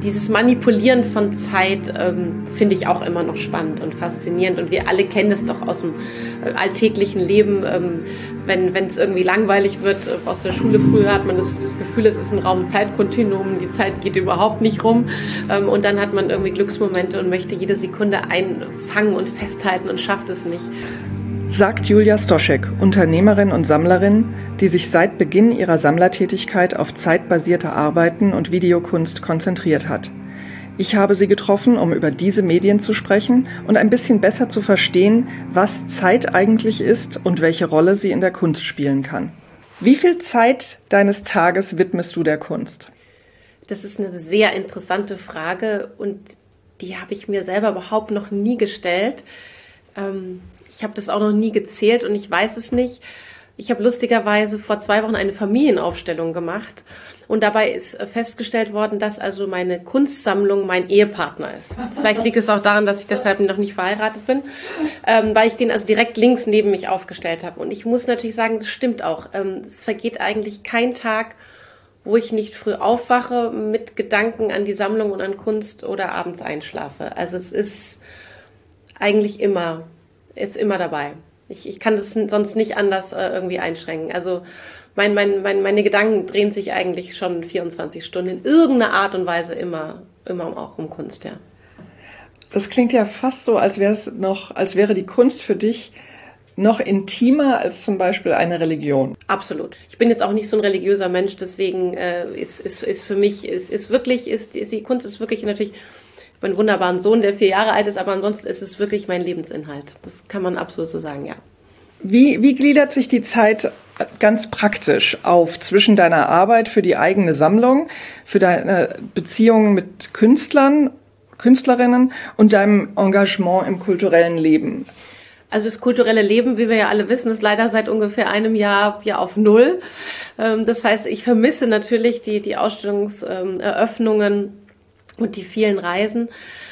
dieses Manipulieren von Zeit finde ich auch immer noch spannend und faszinierend. Und wir alle kennen das doch aus dem alltäglichen Leben. Wenn es irgendwie langweilig wird, aus der Schule früher hat man das Gefühl, es ist ein Raum-Zeit-Kontinuum, die Zeit geht überhaupt nicht rum. Und dann hat man irgendwie Glücksmomente und möchte jede Sekunde einfangen und festhalten und schafft es nicht. Sagt Julia Stoschek, Unternehmerin und Sammlerin, die sich seit Beginn ihrer Sammlertätigkeit auf zeitbasierte Arbeiten und Videokunst konzentriert hat. Ich habe sie getroffen, um über diese Medien zu sprechen und ein bisschen besser zu verstehen, was Zeit eigentlich ist und welche Rolle sie in der Kunst spielen kann. Wie viel Zeit deines Tages widmest du der Kunst? Das ist eine sehr interessante Frage und die habe ich mir selber überhaupt noch nie gestellt. Ich habe das auch noch nie gezählt und ich weiß es nicht. Ich habe lustigerweise vor 2 Wochen eine Familienaufstellung gemacht und dabei ist festgestellt worden, dass also meine Kunstsammlung mein Ehepartner ist. Vielleicht liegt es auch daran, dass ich deshalb noch nicht verheiratet bin, weil ich den also direkt links neben mich aufgestellt habe. Und ich muss natürlich sagen, das stimmt auch. Es vergeht eigentlich kein Tag, wo ich nicht früh aufwache mit Gedanken an die Sammlung und an Kunst oder abends einschlafe. Also es ist eigentlich immer dabei. Ich kann das sonst nicht anders irgendwie einschränken. Also meine Gedanken drehen sich eigentlich schon 24 Stunden in irgendeiner Art und Weise immer auch um Kunst, ja. Das klingt ja fast so, als wäre die Kunst für dich noch intimer als zum Beispiel eine Religion. Absolut. Ich bin jetzt auch nicht so ein religiöser Mensch, deswegen ist für mich die Kunst ist wirklich natürlich. Ich habe einen wunderbaren Sohn, der 4 Jahre alt ist, aber ansonsten ist es wirklich mein Lebensinhalt. Das kann man absolut so sagen, ja. Wie gliedert sich die Zeit ganz praktisch auf zwischen deiner Arbeit für die eigene Sammlung, für deine Beziehungen mit Künstlern, Künstlerinnen und deinem Engagement im kulturellen Leben? Also das kulturelle Leben, wie wir ja alle wissen, ist leider seit ungefähr einem Jahr auf Null. Das heißt, ich vermisse natürlich die Ausstellungseröffnungen und die vielen Reisen.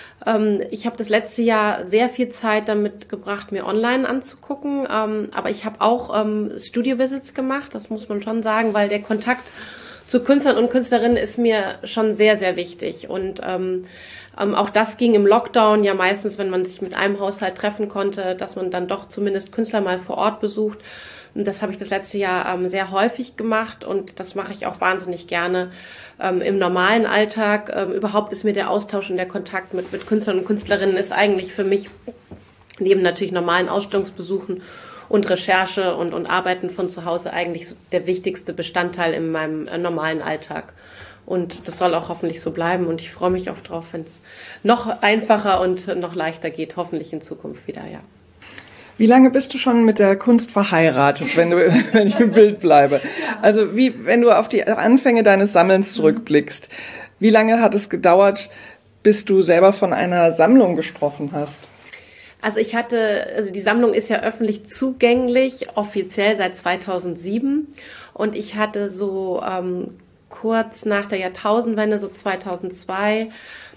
Ich habe das letzte Jahr sehr viel Zeit damit gebracht, mir online anzugucken. Aber ich habe auch Studio-Visits gemacht, das muss man schon sagen, weil der Kontakt zu Künstlern und Künstlerinnen ist mir schon sehr, sehr wichtig. Und auch das ging im Lockdown ja meistens, wenn man sich mit einem Haushalt treffen konnte, dass man dann doch zumindest Künstler mal vor Ort besucht. Und das habe ich das letzte Jahr sehr häufig gemacht und das mache ich auch wahnsinnig gerne im normalen Alltag. Überhaupt ist mir der Austausch und der Kontakt mit Künstlern und Künstlerinnen ist eigentlich für mich neben natürlich normalen Ausstellungsbesuchen und Recherche und Arbeiten von zu Hause eigentlich so der wichtigste Bestandteil in meinem normalen Alltag. Und das soll auch hoffentlich so bleiben und ich freue mich auch drauf, wenn es noch einfacher und noch leichter geht, hoffentlich in Zukunft wieder, ja. Wie lange bist du schon mit der Kunst verheiratet, wenn ich im Bild bleibe? Also wenn du auf die Anfänge deines Sammelns zurückblickst, wie lange hat es gedauert, bis du selber von einer Sammlung gesprochen hast? Also die Sammlung ist ja öffentlich zugänglich, offiziell seit 2007 und ich hatte so kurz nach der Jahrtausendwende, so 2002,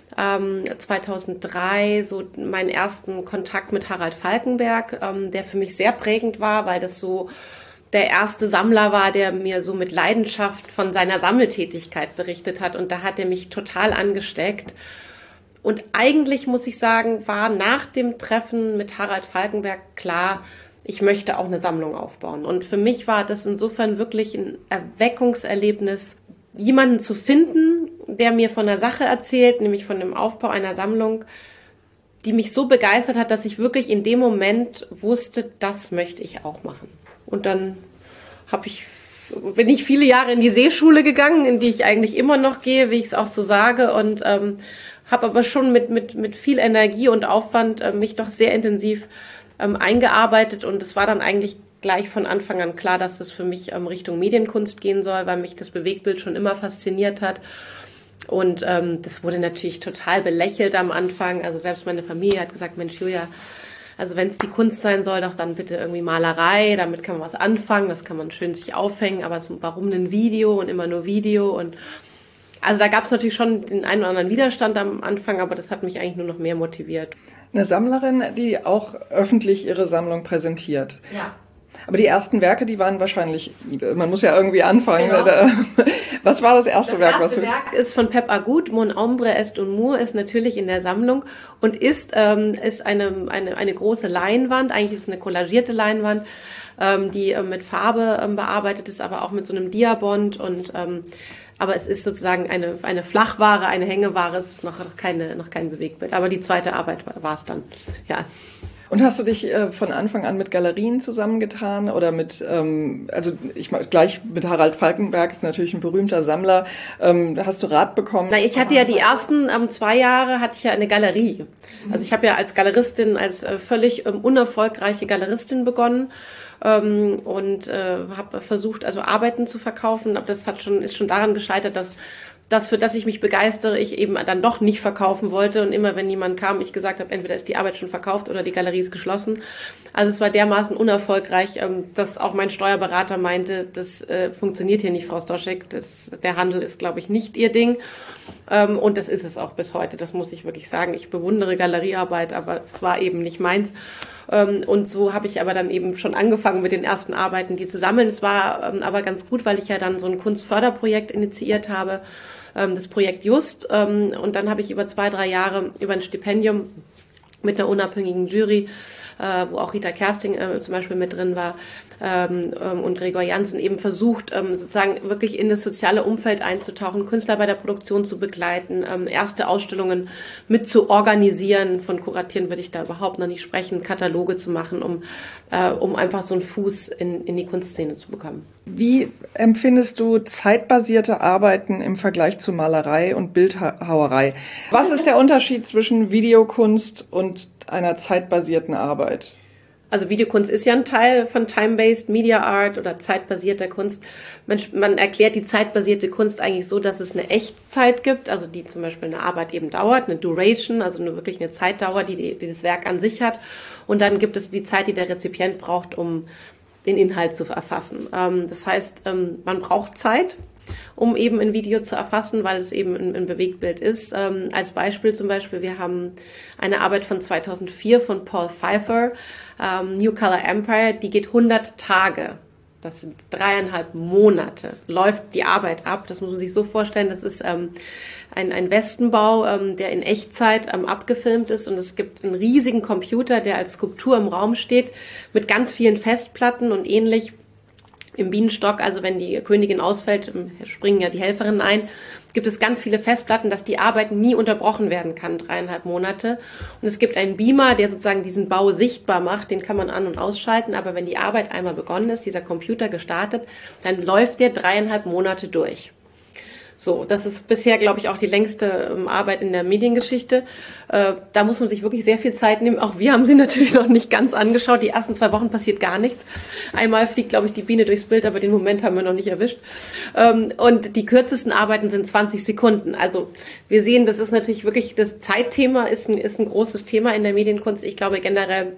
2003 so meinen ersten Kontakt mit Harald Falkenberg, der für mich sehr prägend war, weil das so der erste Sammler war, der mir so mit Leidenschaft von seiner Sammeltätigkeit berichtet hat und da hat er mich total angesteckt. Und eigentlich muss ich sagen, war nach dem Treffen mit Harald Falkenberg klar, ich möchte auch eine Sammlung aufbauen. Und für mich war das insofern wirklich ein Erweckungserlebnis, jemanden zu finden, der mir von der Sache erzählt, nämlich von dem Aufbau einer Sammlung, die mich so begeistert hat, dass ich wirklich in dem Moment wusste, das möchte ich auch machen. Und dann bin ich viele Jahre in die Seeschule gegangen, in die ich eigentlich immer noch gehe, wie ich es auch so sage, und habe aber schon mit viel Energie und Aufwand mich doch sehr intensiv eingearbeitet und es war dann eigentlich gleich von Anfang an klar, dass das für mich Richtung Medienkunst gehen soll, weil mich das Bewegtbild schon immer fasziniert hat. Und das wurde natürlich total belächelt am Anfang. Also selbst meine Familie hat gesagt, Mensch Julia, also wenn es die Kunst sein soll, doch dann bitte irgendwie Malerei, damit kann man was anfangen, das kann man schön sich aufhängen, aber warum ein Video und immer nur Video? Und also da gab es natürlich schon den einen oder anderen Widerstand am Anfang, aber das hat mich eigentlich nur noch mehr motiviert. Eine Sammlerin, die auch öffentlich ihre Sammlung präsentiert. Ja. Aber die ersten Werke, die waren wahrscheinlich, man muss ja irgendwie anfangen. Genau. Was war das erste Werk? Das erste Werk ist von Pep Agut, Mon Ombre Est un Mur, ist natürlich in der Sammlung und ist eine große Leinwand, eigentlich ist es eine kollagierte Leinwand, die mit Farbe bearbeitet ist, aber auch mit so einem Diabond aber es ist sozusagen eine Flachware, eine Hängeware, es ist noch kein Bewegtbild. Aber die zweite Arbeit war es dann, ja. Und hast du dich von Anfang an mit Galerien zusammengetan oder gleich mit Harald Falkenberg, ist natürlich ein berühmter Sammler. Hast du Rat bekommen? Na, ich hatte ja die ersten 2 Jahre hatte ich ja eine Galerie. Also ich habe ja als Galeristin, als völlig unerfolgreiche Galeristin begonnen. Und habe versucht, also Arbeiten zu verkaufen, aber das ist schon daran gescheitert, dass das, für das ich mich begeistere, ich eben dann doch nicht verkaufen wollte und immer, wenn jemand kam, ich gesagt habe, entweder ist die Arbeit schon verkauft oder die Galerie ist geschlossen. Also es war dermaßen unerfolgreich, dass auch mein Steuerberater meinte, das funktioniert hier nicht, Frau Stoschek, der Handel ist, glaube ich, nicht Ihr Ding. Und das ist es auch bis heute, das muss ich wirklich sagen. Ich bewundere Galeriearbeit, aber es war eben nicht meins. Und so habe ich aber dann eben schon angefangen mit den ersten Arbeiten, die zu sammeln. Es war aber ganz gut, weil ich ja dann so ein Kunstförderprojekt initiiert habe, das Projekt Just. Und dann habe ich über 2-3 Jahre über ein Stipendium mit einer unabhängigen Jury, wo auch Rita Kersting zum Beispiel mit drin war, und Gregor Jansen eben versucht, sozusagen wirklich in das soziale Umfeld einzutauchen, Künstler bei der Produktion zu begleiten, erste Ausstellungen mit zu organisieren, von Kuratieren würde ich da überhaupt noch nicht sprechen, Kataloge zu machen, um einfach so einen Fuß in die Kunstszene zu bekommen. Wie empfindest du zeitbasierte Arbeiten im Vergleich zu Malerei und Bildhauerei? Was ist der Unterschied zwischen Videokunst und einer zeitbasierten Arbeit? Also Videokunst ist ja ein Teil von Time-Based Media Art oder zeitbasierter Kunst. Man erklärt die zeitbasierte Kunst eigentlich so, dass es eine Echtzeit gibt, also die zum Beispiel eine Arbeit eben dauert, eine Duration, also wirklich eine Zeitdauer, die das Werk an sich hat. Und dann gibt es die Zeit, die der Rezipient braucht, um den Inhalt zu erfassen. Das heißt, man braucht Zeit, um eben ein Video zu erfassen, weil es eben ein Bewegtbild ist. Als Beispiel zum Beispiel, wir haben eine Arbeit von 2004 von Paul Pfeiffer, New Color Empire, die geht 100 Tage. Das sind 3,5 Monate. Läuft die Arbeit ab. Das muss man sich so vorstellen. Das ist ein Westenbau, der in Echtzeit abgefilmt ist. Und es gibt einen riesigen Computer, der als Skulptur im Raum steht, mit ganz vielen Festplatten und ähnlich. Im Bienenstock, also wenn die Königin ausfällt, springen ja die Helferinnen ein, gibt es ganz viele Festplatten, dass die Arbeit nie unterbrochen werden kann, 3,5 Monate. Und es gibt einen Beamer, der sozusagen diesen Bau sichtbar macht, den kann man an- und ausschalten, aber wenn die Arbeit einmal begonnen ist, dieser Computer gestartet, dann läuft der 3,5 Monate durch. So, das ist bisher, glaube ich, auch die längste Arbeit in der Mediengeschichte. Da muss man sich wirklich sehr viel Zeit nehmen. Auch wir haben sie natürlich noch nicht ganz angeschaut. Die ersten 2 Wochen passiert gar nichts. Einmal fliegt, glaube ich, die Biene durchs Bild, aber den Moment haben wir noch nicht erwischt. Und die kürzesten Arbeiten sind 20 Sekunden. Also wir sehen, das ist natürlich wirklich, das Zeitthema ist ein großes Thema in der Medienkunst. Ich glaube generell,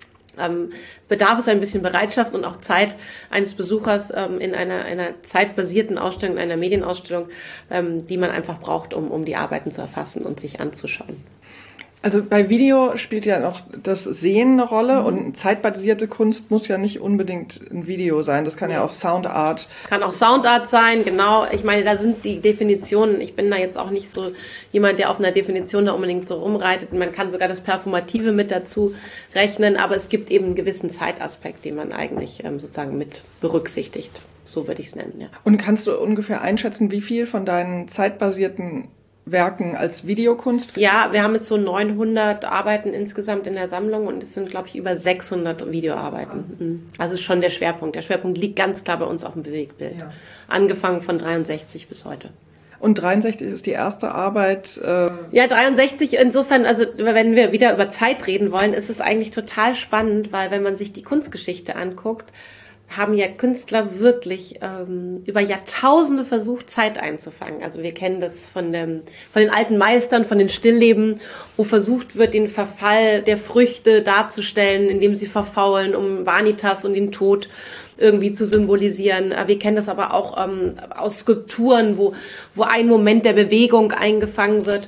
bedarf es ein bisschen Bereitschaft und auch Zeit eines Besuchers in einer zeitbasierten Ausstellung, in einer Medienausstellung, die man einfach braucht, um die Arbeiten zu erfassen und sich anzuschauen. Also bei Video spielt ja noch das Sehen eine Rolle und zeitbasierte Kunst muss ja nicht unbedingt ein Video sein. Das kann ja auch Soundart. Kann auch Soundart sein, genau. Ich meine, da sind die Definitionen. Ich bin da jetzt auch nicht so jemand, der auf einer Definition da unbedingt so rumreitet. Man kann sogar das Performative mit dazu rechnen, aber es gibt eben einen gewissen Zeitaspekt, den man eigentlich sozusagen mit berücksichtigt. So würde ich es nennen, ja. Und kannst du ungefähr einschätzen, wie viel von deinen zeitbasierten Werken als Videokunst? Ja, wir haben jetzt so 900 Arbeiten insgesamt in der Sammlung und es sind, glaube ich, über 600 Videoarbeiten. Also ist schon der Schwerpunkt. Der Schwerpunkt liegt ganz klar bei uns auf dem Bewegtbild. Ja. Angefangen von 63 bis heute. Und 63 ist die erste Arbeit? Ja, 63 insofern, also wenn wir wieder über Zeit reden wollen, ist es eigentlich total spannend, weil wenn man sich die Kunstgeschichte anguckt, haben ja Künstler wirklich über Jahrtausende versucht, Zeit einzufangen. Also wir kennen das von den alten Meistern, von den Stillleben, wo versucht wird, den Verfall der Früchte darzustellen, indem sie verfaulen, um Vanitas und den Tod irgendwie zu symbolisieren. Wir kennen das aber auch aus Skulpturen, wo ein Moment der Bewegung eingefangen wird.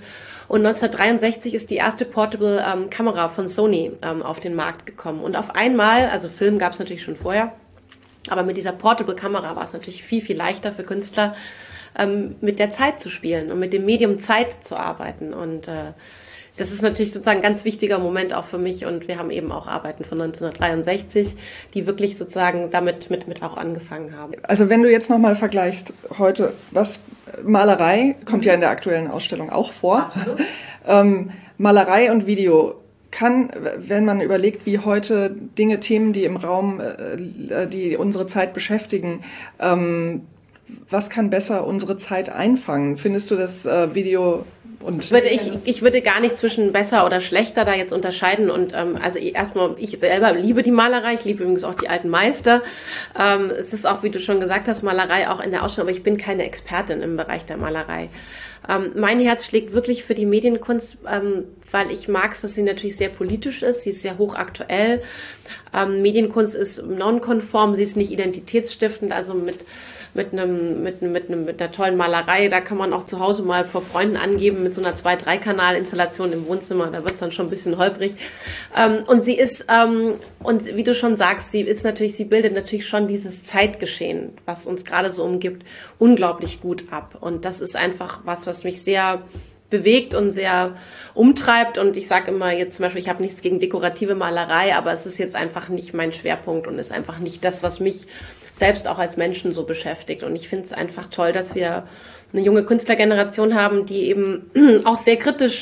Und 1963 ist die erste Portable Kamera von Sony auf den Markt gekommen. Und auf einmal, also Film gab es natürlich schon vorher, aber mit dieser Portable Kamera war es natürlich viel, viel leichter für Künstler, mit der Zeit zu spielen und mit dem Medium Zeit zu arbeiten. Und das ist natürlich sozusagen ein ganz wichtiger Moment auch für mich. Und wir haben eben auch Arbeiten von 1963, die wirklich sozusagen damit mit auch angefangen haben. Also wenn du jetzt nochmal vergleichst, heute, was Malerei kommt ja in der aktuellen Ausstellung auch vor. Malerei und Video kann, wenn man überlegt, wie heute Themen, die im Raum, die unsere Zeit beschäftigen, was kann besser unsere Zeit einfangen? Findest du das Video und... Ich würde gar nicht zwischen besser oder schlechter da jetzt unterscheiden. Und also erstmal, ich selber liebe die Malerei. Ich liebe übrigens auch die alten Meister. Es ist auch, wie du schon gesagt hast, Malerei auch in der Ausstellung, aber ich bin keine Expertin im Bereich der Malerei. Mein Herz schlägt wirklich für die Medienkunst, weil ich mag es, dass sie natürlich sehr politisch ist. Sie ist sehr hochaktuell. Medienkunst ist nonkonform, sie ist nicht identitätsstiftend, also mit einer tollen Malerei, da kann man auch zu Hause mal vor Freunden angeben, mit so einer 2-3-Kanal-Installation im Wohnzimmer, da wird es dann schon ein bisschen holprig. Und sie ist, und wie du schon sagst, sie bildet natürlich schon dieses Zeitgeschehen, was uns gerade so umgibt, unglaublich gut ab. Und das ist einfach was mich sehr bewegt und sehr umtreibt. Und ich sage immer jetzt zum Beispiel, ich habe nichts gegen dekorative Malerei, aber es ist jetzt einfach nicht mein Schwerpunkt und ist einfach nicht das, was mich selbst auch als Menschen so beschäftigt. Und ich finde es einfach toll, dass wir eine junge Künstlergeneration haben, die eben auch sehr kritisch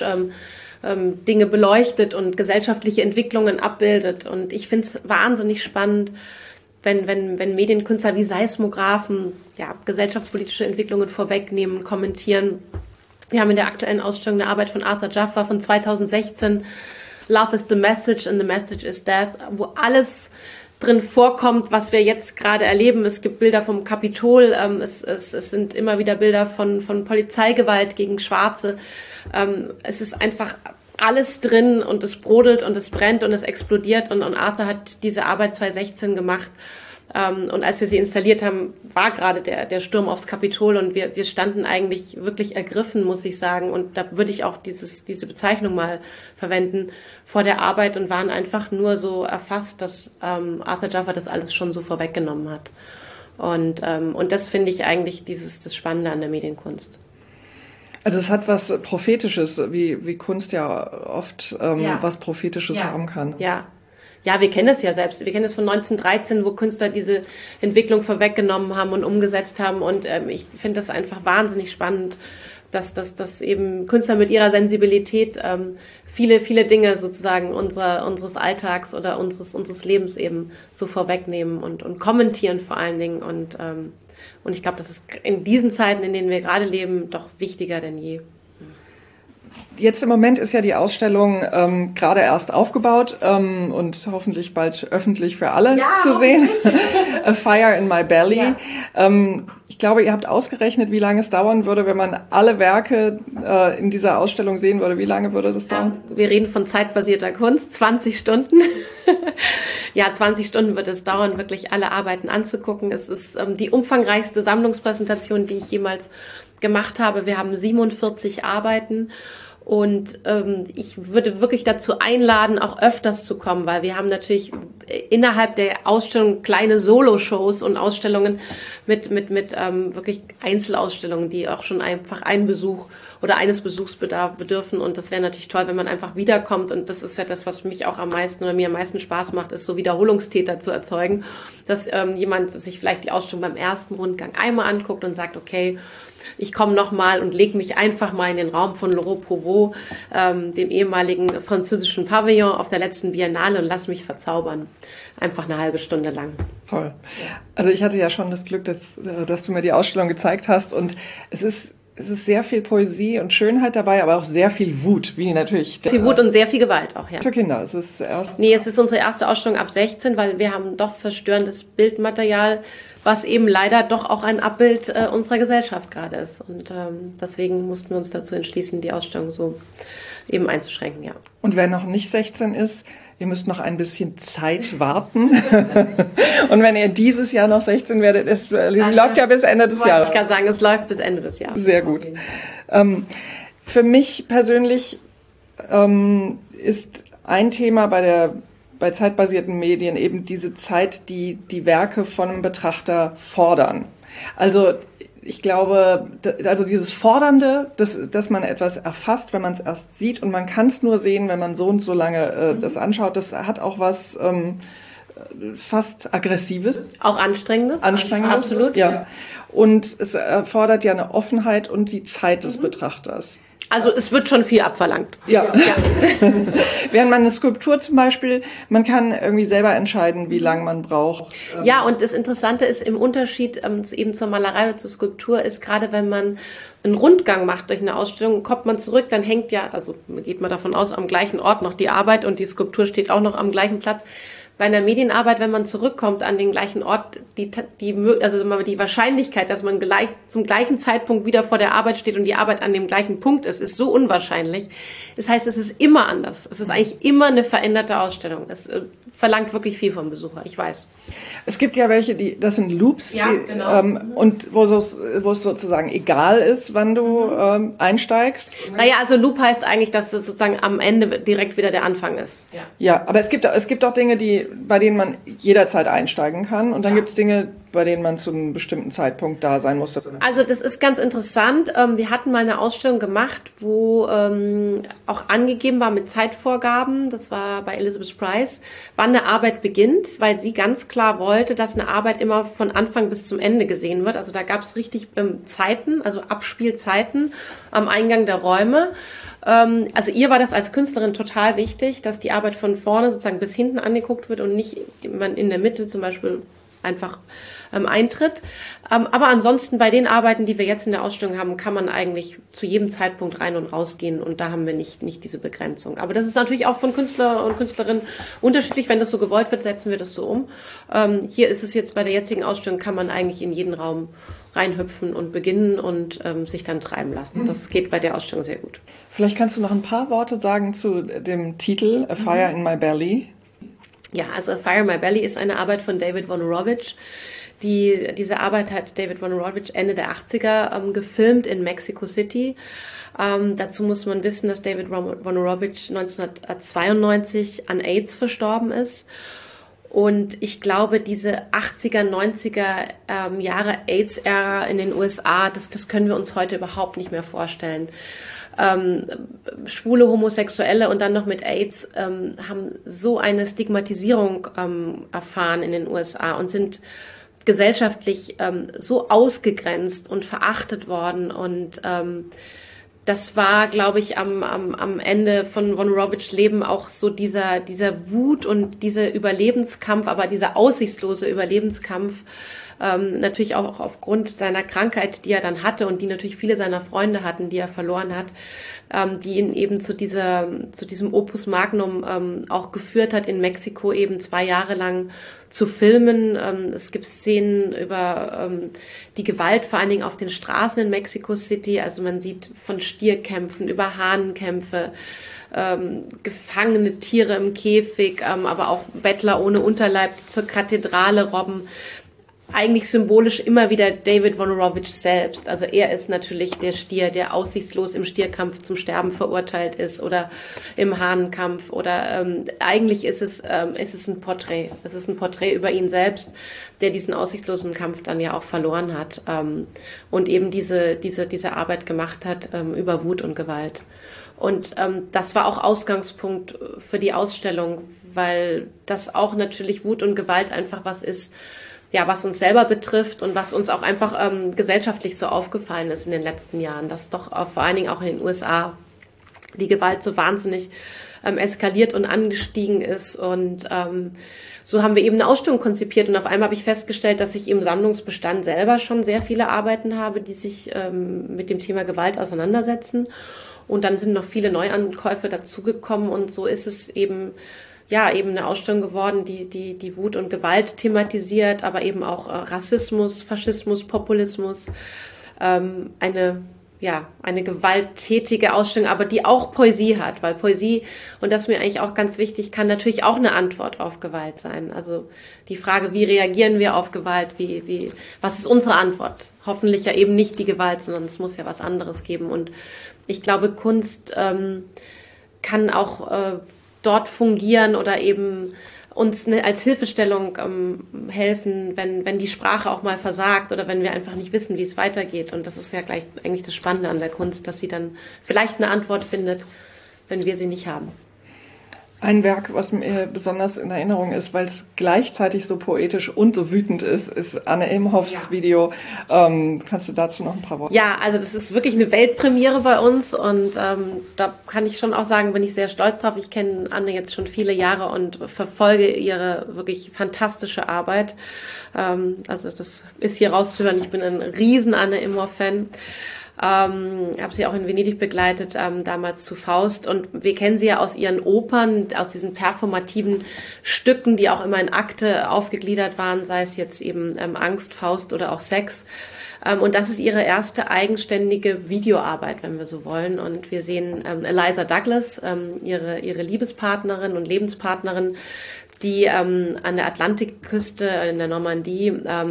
Dinge beleuchtet und gesellschaftliche Entwicklungen abbildet. Und ich finde es wahnsinnig spannend, wenn Medienkünstler wie Seismographen gesellschaftspolitische Entwicklungen vorwegnehmen, kommentieren. Wir haben in der aktuellen Ausstellung eine Arbeit von Arthur Jafa von 2016, Love is the Message and the Message is Death, wo alles drin vorkommt, was wir jetzt gerade erleben. Es gibt Bilder vom Kapitol, es sind immer wieder Bilder von Polizeigewalt gegen Schwarze. Es ist einfach alles drin und es brodelt und es brennt und es explodiert. Und Arthur hat diese Arbeit 2016 gemacht. Und als wir sie installiert haben, war gerade der Sturm aufs Kapitol und wir standen eigentlich wirklich ergriffen, muss ich sagen. Und da würde ich auch diese Bezeichnung mal verwenden vor der Arbeit und waren einfach nur so erfasst, dass Arthur Jafa das alles schon so vorweggenommen hat. Und das finde ich eigentlich das Spannende an der Medienkunst. Also es hat was Prophetisches, wie Kunst ja oft was Prophetisches haben kann. Ja, wir kennen das ja selbst. Wir kennen das von 1913, wo Künstler diese Entwicklung vorweggenommen haben und umgesetzt haben. Und ich finde das einfach wahnsinnig spannend, dass eben Künstler mit ihrer Sensibilität viele, viele Dinge sozusagen unseres Alltags oder unseres Lebens eben so vorwegnehmen und kommentieren vor allen Dingen. Und ich glaube, das ist in diesen Zeiten, in denen wir gerade leben, doch wichtiger denn je. Jetzt im Moment ist ja die Ausstellung gerade erst aufgebaut und hoffentlich bald öffentlich für alle zu sehen. A Fire in My Belly. Ja. Ich glaube, ihr habt ausgerechnet, wie lange es dauern würde, wenn man alle Werke in dieser Ausstellung sehen würde. Wie lange würde das dauern? Wir reden von zeitbasierter Kunst, 20 Stunden. Ja, 20 Stunden wird es dauern, wirklich alle Arbeiten anzugucken. Es ist die umfangreichste Sammlungspräsentation, die ich jemals gemacht habe. Wir haben 47 Arbeiten. Und ich würde wirklich dazu einladen, auch öfters zu kommen, weil wir haben natürlich innerhalb der Ausstellung kleine Solo-Shows und Ausstellungen mit wirklich Einzelausstellungen, die auch schon einfach einen Besuch oder eines Besuchs bedürfen. Und das wäre natürlich toll, wenn man einfach wiederkommt. Und das ist ja das, was mich auch mir am meisten Spaß macht, ist so Wiederholungstäter zu erzeugen, dass jemand sich vielleicht die Ausstellung beim ersten Rundgang einmal anguckt und sagt, okay, ich komme nochmal und lege mich einfach mal in den Raum von Laurent Prouvost, dem ehemaligen französischen Pavillon auf der letzten Biennale und lass mich verzaubern. Einfach eine halbe Stunde lang. Toll. Also ich hatte ja schon das Glück, dass du mir die Ausstellung gezeigt hast und es ist sehr viel Poesie und Schönheit dabei, aber auch sehr viel Wut, wie natürlich. Viel Wut und sehr viel Gewalt auch, ja. Für Kinder. Es ist unsere erste Ausstellung ab 16, weil wir haben doch verstörendes Bildmaterial, was eben leider doch auch ein Abbild unserer Gesellschaft gerade ist. Und deswegen mussten wir uns dazu entschließen, die Ausstellung so eben einzuschränken, ja. Und wer noch nicht 16 ist, ihr müsst noch ein bisschen Zeit warten. Und wenn ihr dieses Jahr noch 16 werdet, sie läuft ja bis Ende des Jahres. Ich kann sagen, es läuft bis Ende des Jahres. Sehr gut. Für mich persönlich ist ein Thema bei zeitbasierten Medien eben diese Zeit, die die Werke von einem Betrachter fordern. Also ich glaube, also dieses Fordernde, dass man etwas erfasst, wenn man es erst sieht, und man kann es nur sehen, wenn man so und so lange das anschaut, das hat auch was fast Aggressives. Auch Anstrengendes. Absolut. Ja. Und es erfordert ja eine Offenheit und die Zeit des Betrachters. Also es wird schon viel abverlangt. Ja. Während man eine Skulptur zum Beispiel, man kann irgendwie selber entscheiden, wie lange man braucht. Ja, und das Interessante ist im Unterschied eben zur Malerei oder zur Skulptur ist, gerade wenn man einen Rundgang macht durch eine Ausstellung, kommt man zurück, dann hängt ja, also geht man davon aus, am gleichen Ort noch die Arbeit und die Skulptur steht auch noch am gleichen Platz. Bei einer Medienarbeit, wenn man zurückkommt an den gleichen Ort, die Wahrscheinlichkeit, dass man zum gleichen Zeitpunkt wieder vor der Arbeit steht und die Arbeit an dem gleichen Punkt ist so unwahrscheinlich. Das heißt, es ist immer anders. Es ist eigentlich immer eine veränderte Ausstellung. Es verlangt wirklich viel vom Besucher, ich weiß. Es gibt ja welche, das sind Loops, ja, genau. Und wo es sozusagen egal ist, wann du einsteigst. Naja, also Loop heißt eigentlich, dass es sozusagen am Ende direkt wieder der Anfang ist. Ja, aber es gibt auch Dinge, bei denen man jederzeit einsteigen kann, und dann gibt es Dinge, bei denen man zu einem bestimmten Zeitpunkt da sein muss. Also das ist ganz interessant. Wir hatten mal eine Ausstellung gemacht, wo auch angegeben war mit Zeitvorgaben, das war bei Elizabeth Price, wann eine Arbeit beginnt, weil sie ganz klar wollte, dass eine Arbeit immer von Anfang bis zum Ende gesehen wird. Also da gab es richtig Zeiten, also Abspielzeiten am Eingang der Räume. Also ihr war das als Künstlerin total wichtig, dass die Arbeit von vorne sozusagen bis hinten angeguckt wird und nicht man in der Mitte zum Beispiel einfach eintritt. Aber ansonsten bei den Arbeiten, die wir jetzt in der Ausstellung haben, kann man eigentlich zu jedem Zeitpunkt rein und rausgehen, und da haben wir nicht diese Begrenzung. Aber das ist natürlich auch von Künstler und Künstlerinnen unterschiedlich. Wenn das so gewollt wird, setzen wir das so um. Hier ist es jetzt bei der jetzigen Ausstellung, kann man eigentlich in jeden Raum reinhüpfen und beginnen und sich dann treiben lassen. Das geht bei der Ausstellung sehr gut. Vielleicht kannst du noch ein paar Worte sagen zu dem Titel A Fire in My Belly. Ja, also A Fire in My Belly ist eine Arbeit von David Wojnarowicz. Diese Arbeit hat David Wojnarowicz Ende der 80er gefilmt in Mexico City. Dazu muss man wissen, dass David Wojnarowicz 1992 an AIDS verstorben ist. Und ich glaube, diese 80er, 90er Jahre AIDS-Ära in den USA, das können wir uns heute überhaupt nicht mehr vorstellen. Schwule, Homosexuelle und dann noch mit AIDS haben so eine Stigmatisierung erfahren in den USA und sind gesellschaftlich so ausgegrenzt und verachtet worden. Und das war, glaube ich, am Ende von Wojnarowicz' Leben auch so dieser Wut und dieser Überlebenskampf, aber dieser aussichtslose Überlebenskampf, natürlich auch aufgrund seiner Krankheit, die er dann hatte und die natürlich viele seiner Freunde hatten, die er verloren hat, die ihn eben zu diesem Opus Magnum auch geführt hat, in Mexiko eben 2 Jahre lang zu filmen. Es gibt Szenen über die Gewalt, vor allen Dingen auf den Straßen in Mexico City. Also man sieht von Stierkämpfen über Hahnenkämpfe, gefangene Tiere im Käfig, aber auch Bettler ohne Unterleib, die zur Kathedrale robben. Eigentlich symbolisch immer wieder David Wojnarowicz selbst. Also er ist natürlich der Stier, der aussichtslos im Stierkampf zum Sterben verurteilt ist oder im Hahnenkampf. Oder eigentlich ist es ein Porträt. Es ist ein Porträt über ihn selbst, der diesen aussichtslosen Kampf dann ja auch verloren hat und eben diese Arbeit gemacht hat über Wut und Gewalt. Und das war auch Ausgangspunkt für die Ausstellung, weil das auch natürlich Wut und Gewalt einfach was ist, ja, was uns selber betrifft und was uns auch einfach gesellschaftlich so aufgefallen ist in den letzten Jahren, dass doch vor allen Dingen auch in den USA die Gewalt so wahnsinnig eskaliert und angestiegen ist. Und so haben wir eben eine Ausstellung konzipiert und auf einmal habe ich festgestellt, dass ich im Sammlungsbestand selber schon sehr viele Arbeiten habe, die sich mit dem Thema Gewalt auseinandersetzen. Und dann sind noch viele Neuankäufe dazugekommen und so ist es eben eine Ausstellung geworden, die Wut und Gewalt thematisiert, aber eben auch Rassismus, Faschismus, Populismus, eine gewalttätige Ausstellung, aber die auch Poesie hat, weil Poesie, und das ist mir eigentlich auch ganz wichtig, kann natürlich auch eine Antwort auf Gewalt sein. Also die Frage, wie reagieren wir auf Gewalt, was ist unsere Antwort? Hoffentlich ja eben nicht die Gewalt, sondern es muss ja was anderes geben und Ich glaube, Kunst kann auch dort fungieren oder eben uns als Hilfestellung helfen, wenn die Sprache auch mal versagt oder wenn wir einfach nicht wissen, wie es weitergeht. Und das ist ja gleich eigentlich das Spannende an der Kunst, dass sie dann vielleicht eine Antwort findet, wenn wir sie nicht haben. Ein Werk, was mir besonders in Erinnerung ist, weil es gleichzeitig so poetisch und so wütend ist Anne Imhoffs Video. Kannst du dazu noch ein paar Worte? Ja, also das ist wirklich eine Weltpremiere bei uns und da kann ich schon auch sagen, bin ich sehr stolz drauf. Ich kenne Anne jetzt schon viele Jahre und verfolge ihre wirklich fantastische Arbeit. Also das ist hier rauszuhören. Ich bin ein riesen Anne Imhoff-Fan. Habe sie auch in Venedig begleitet, damals zu Faust. Und wir kennen sie ja aus ihren Opern, aus diesen performativen Stücken, die auch immer in Akte aufgegliedert waren, sei es jetzt eben Angst, Faust oder auch Sex. Und das ist ihre erste eigenständige Videoarbeit, wenn wir so wollen. Und wir sehen Eliza Douglas, ihre Liebespartnerin und Lebenspartnerin, die an der Atlantikküste in der Normandie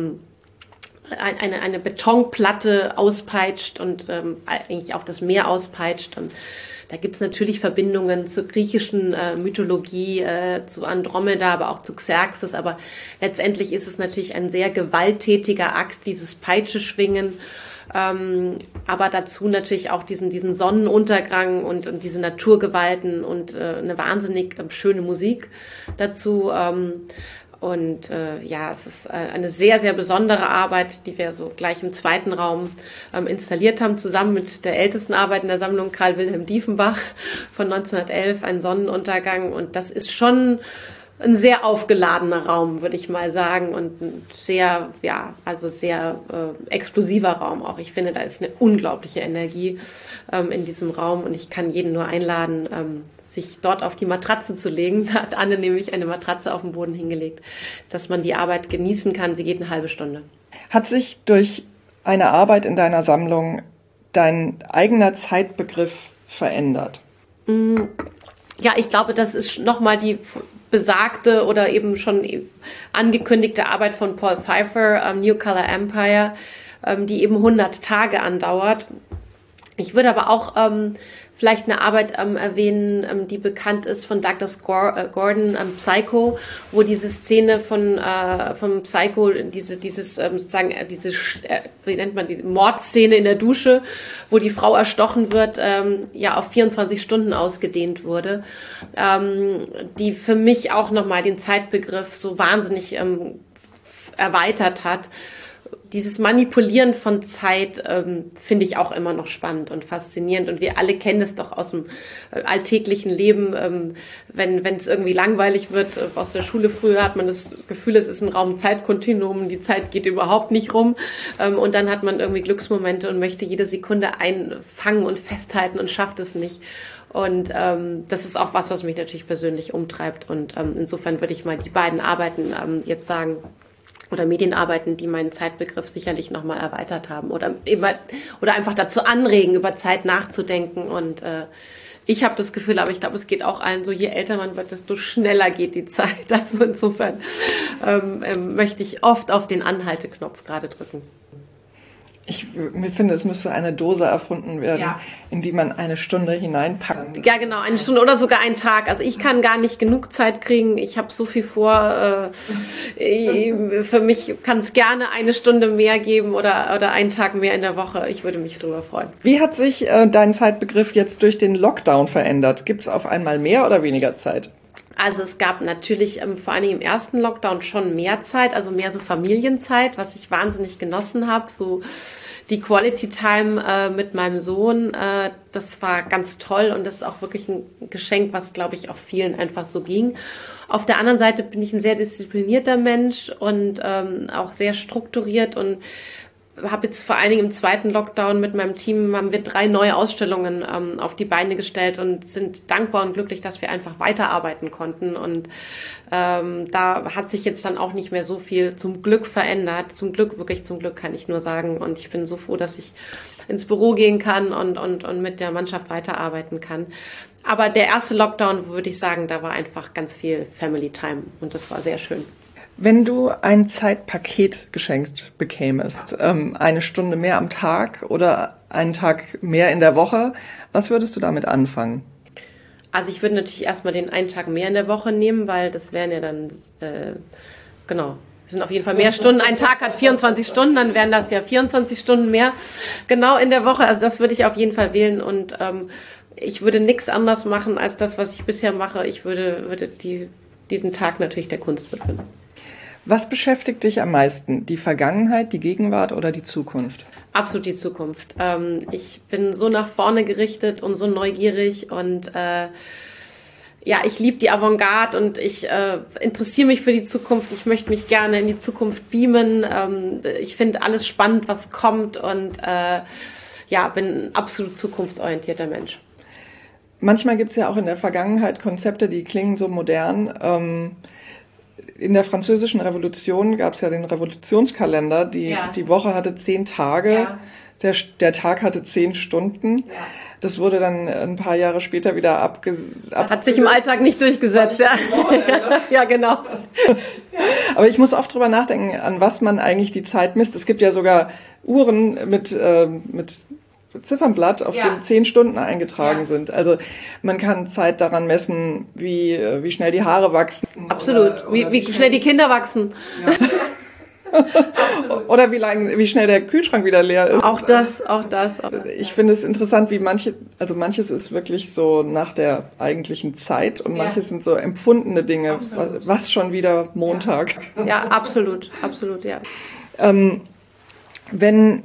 eine Betonplatte auspeitscht und eigentlich auch das Meer auspeitscht. Und da gibt es natürlich Verbindungen zur griechischen Mythologie, zu Andromeda, aber auch zu Xerxes. Aber letztendlich ist es natürlich ein sehr gewalttätiger Akt, dieses Peitscheschwingen. Aber dazu natürlich auch diesen Sonnenuntergang und diese Naturgewalten und eine wahnsinnig schöne Musik dazu. Und es ist eine sehr, sehr besondere Arbeit, die wir so gleich im zweiten Raum installiert haben, zusammen mit der ältesten Arbeit in der Sammlung, Karl Wilhelm Diefenbach von 1911, ein Sonnenuntergang. Und das ist schon ein sehr aufgeladener Raum, würde ich mal sagen, und ein sehr, sehr explosiver Raum auch. Ich finde, da ist eine unglaubliche Energie in diesem Raum und ich kann jeden nur einladen, sich dort auf die Matratze zu legen. Da hat Anne nämlich eine Matratze auf den Boden hingelegt, dass man die Arbeit genießen kann. Sie geht eine halbe Stunde. Hat sich durch eine Arbeit in deiner Sammlung dein eigener Zeitbegriff verändert? Ja, ich glaube, das ist nochmal die besagte oder eben schon angekündigte Arbeit von Paul Pfeiffer, New Color Empire, die eben 100 Tage andauert. Ich würde aber auch vielleicht eine Arbeit erwähnen, die bekannt ist von Douglas Gordon, Psycho, wo diese Szene von Psycho, wie nennt man die Mordszene in der Dusche, wo die Frau erstochen wird, auf 24 Stunden ausgedehnt wurde, die für mich auch nochmal den Zeitbegriff so wahnsinnig erweitert hat. Dieses Manipulieren von Zeit finde ich auch immer noch spannend und faszinierend. Und wir alle kennen es doch aus dem alltäglichen Leben. Wenn es irgendwie langweilig wird, aus der Schule früher hat man das Gefühl, es ist ein Raum-Zeit-Kontinuum, die Zeit geht überhaupt nicht rum. Und dann hat man irgendwie Glücksmomente und möchte jede Sekunde einfangen und festhalten und schafft es nicht. Und das ist auch was mich natürlich persönlich umtreibt. Und insofern würde ich mal die beiden Arbeiten jetzt sagen, oder Medienarbeiten, die meinen Zeitbegriff sicherlich nochmal erweitert haben oder einfach dazu anregen, über Zeit nachzudenken. Und ich habe das Gefühl, aber ich glaube, es geht auch allen so, je älter man wird, desto schneller geht die Zeit. Also insofern möchte ich oft auf den Anhalteknopf gerade drücken. Ich finde, es müsste eine Dose erfunden werden, in die man eine Stunde hineinpackt. Ja, genau, eine Stunde oder sogar einen Tag. Also ich kann gar nicht genug Zeit kriegen. Ich habe so viel vor. Für mich kann es gerne eine Stunde mehr geben oder einen Tag mehr in der Woche. Ich würde mich darüber freuen. Wie hat sich dein Zeitbegriff jetzt durch den Lockdown verändert? Gibt es auf einmal mehr oder weniger Zeit? Also es gab natürlich vor allen Dingen im ersten Lockdown schon mehr Zeit, also mehr so Familienzeit, was ich wahnsinnig genossen habe. So die Quality Time mit meinem Sohn, das war ganz toll und das ist auch wirklich ein Geschenk, was, glaube ich, auch vielen einfach so ging. Auf der anderen Seite bin ich ein sehr disziplinierter Mensch und auch sehr strukturiert und habe jetzt vor allen Dingen im zweiten Lockdown mit meinem Team, haben wir 3 neue Ausstellungen auf die Beine gestellt und sind dankbar und glücklich, dass wir einfach weiterarbeiten konnten. Und da hat sich jetzt dann auch nicht mehr so viel zum Glück verändert. Zum Glück, wirklich zum Glück kann ich nur sagen. Und ich bin so froh, dass ich ins Büro gehen kann und mit der Mannschaft weiterarbeiten kann. Aber der erste Lockdown, würde ich sagen, da war einfach ganz viel Family Time und das war sehr schön. Wenn du ein Zeitpaket geschenkt bekämest, eine Stunde mehr am Tag oder einen Tag mehr in der Woche, was würdest du damit anfangen? Also ich würde natürlich erstmal den einen Tag mehr in der Woche nehmen, weil das wären ja dann, genau, das sind auf jeden Fall mehr Stunden. Ein Tag hat 24 Stunden, dann wären das ja 24 Stunden mehr genau in der Woche. Also das würde ich auf jeden Fall wählen und ich würde nichts anders machen als das, was ich bisher mache. Ich würde diesen Tag natürlich der Kunst widmen. Was beschäftigt dich am meisten? Die Vergangenheit, die Gegenwart oder die Zukunft? Absolut die Zukunft. Ich bin so nach vorne gerichtet und so neugierig und ich liebe die Avantgarde und ich interessiere mich für die Zukunft. Ich möchte mich gerne in die Zukunft beamen. Ich finde alles spannend, was kommt und bin ein absolut zukunftsorientierter Mensch. Manchmal gibt es ja auch in der Vergangenheit Konzepte, die klingen so modern. In der Französischen Revolution gab es ja den Revolutionskalender. Die Woche hatte 10 Tage, der Tag hatte 10 Stunden. Ja. Das wurde dann ein paar Jahre später wieder Hat sich im Alltag nicht durchgesetzt. Ja, genau. Aber ich muss oft drüber nachdenken, an was man eigentlich die Zeit misst. Es gibt ja sogar Uhren mit Ziffernblatt, auf dem 10 Stunden eingetragen sind. Also man kann Zeit daran messen, wie schnell die Haare wachsen. Absolut, oder wie schnell die Kinder wachsen. Ja. Oder wie schnell der Kühlschrank wieder leer ist. Auch das. Ich finde es interessant, wie manches ist wirklich so nach der eigentlichen Zeit und manches sind so empfundene Dinge. Absolut. Was schon wieder Montag. Ja, absolut, ja. Wenn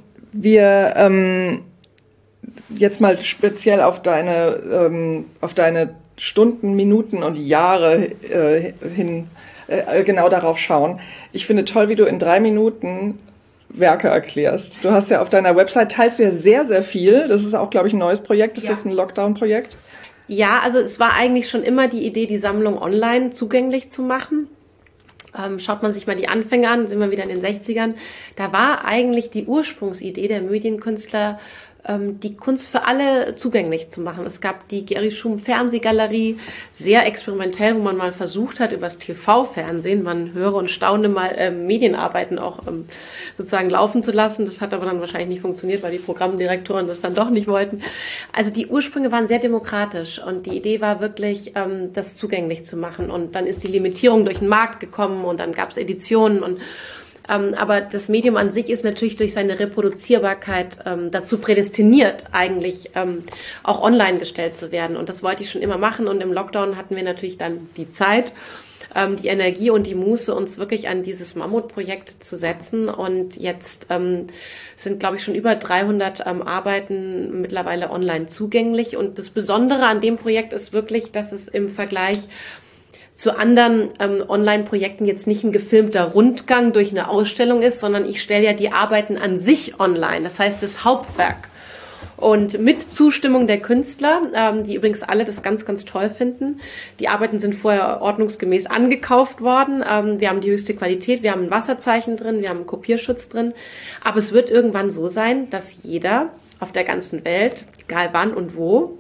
wir jetzt mal speziell auf deine Stunden, Minuten und Jahre hin genau darauf schauen. Ich finde toll, wie du in 3 Minuten Werke erklärst. Du hast ja auf deiner Website, teilst du ja sehr, sehr viel. Das ist auch, glaube ich, ein neues Projekt. Ist das ein Lockdown-Projekt? Ja, also es war eigentlich schon immer die Idee, die Sammlung online zugänglich zu machen. Schaut man sich mal die Anfänge an, sind wir wieder in den 60ern. Da war eigentlich die Ursprungsidee der Medienkünstler, die Kunst für alle zugänglich zu machen. Es gab die Gerry Schum Fernsehgalerie, sehr experimentell, wo man mal versucht hat, übers TV-Fernsehen, man höre und staune mal, Medienarbeiten auch sozusagen laufen zu lassen. Das hat aber dann wahrscheinlich nicht funktioniert, weil die Programmdirektoren das dann doch nicht wollten. Also die Ursprünge waren sehr demokratisch und die Idee war wirklich, das zugänglich zu machen. Und dann ist die Limitierung durch den Markt gekommen und dann gab es Editionen und aber das Medium an sich ist natürlich durch seine Reproduzierbarkeit dazu prädestiniert, eigentlich auch online gestellt zu werden. Und das wollte ich schon immer machen. Und im Lockdown hatten wir natürlich dann die Zeit, die Energie und die Muße, uns wirklich an dieses Mammutprojekt zu setzen. Und jetzt sind, glaube ich, schon über 300 Arbeiten mittlerweile online zugänglich. Und das Besondere an dem Projekt ist wirklich, dass es im Vergleich zu anderen Online-Projekten jetzt nicht ein gefilmter Rundgang durch eine Ausstellung ist, sondern ich stelle ja die Arbeiten an sich online, das heißt das Hauptwerk. Und mit Zustimmung der Künstler, die übrigens alle das ganz, ganz toll finden. Die Arbeiten sind vorher ordnungsgemäß angekauft worden. Wir haben die höchste Qualität, wir haben ein Wasserzeichen drin, wir haben einen Kopierschutz drin. Aber es wird irgendwann so sein, dass jeder auf der ganzen Welt, egal wann und wo,